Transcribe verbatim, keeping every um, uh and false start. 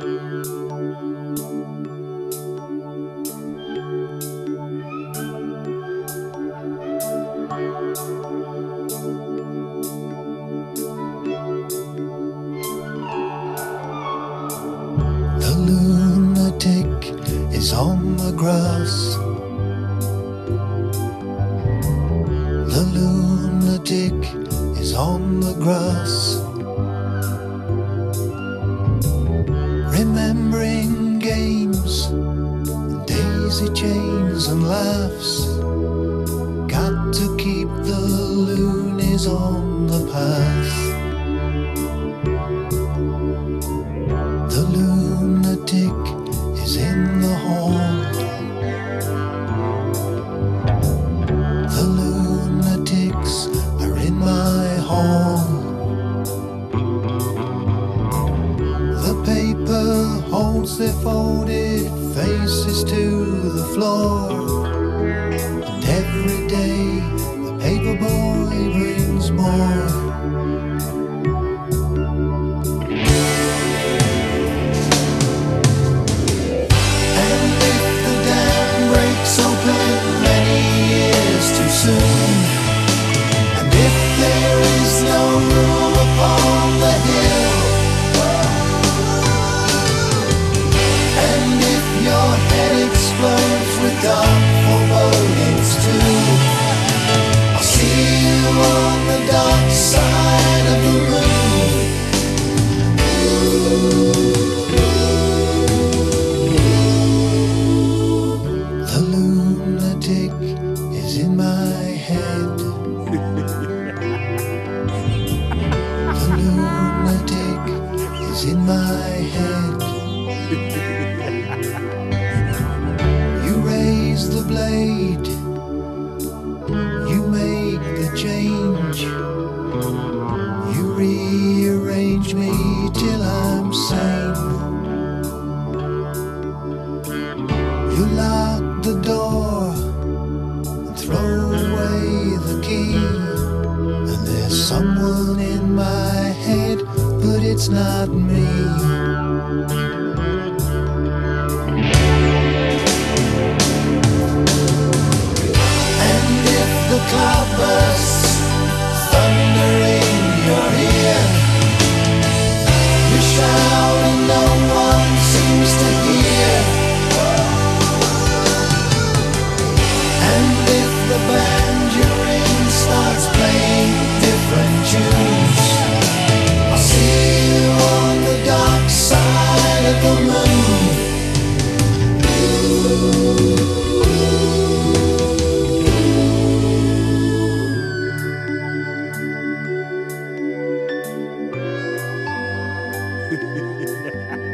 The lunatic is on the grass. The lunatic is on the grass, remembering games and daisy chains and laughs. Got to keep the loonies on the path. The lunatic is in the hall. The lunatics are in my hall. The paper holds their folded faces to the floor, and every day the paper boy brings more. And if there is no room upon the hill, and if your head explodes with dark forebodings too, I'll see you on the dark side of the moon. The lunatic is in my head. The lunatic is in my head. You raise the blade, you make the change, you rearrange me till I'm sane. You lock the door, throw away the key, and there's someone in my head, but it's not me. And if the cloud bursts, thunder in your ear, you shout and no one seems to hear. And if the band you're in starts playing different tunes, I'll see you on the dark side of the moon. Yeah.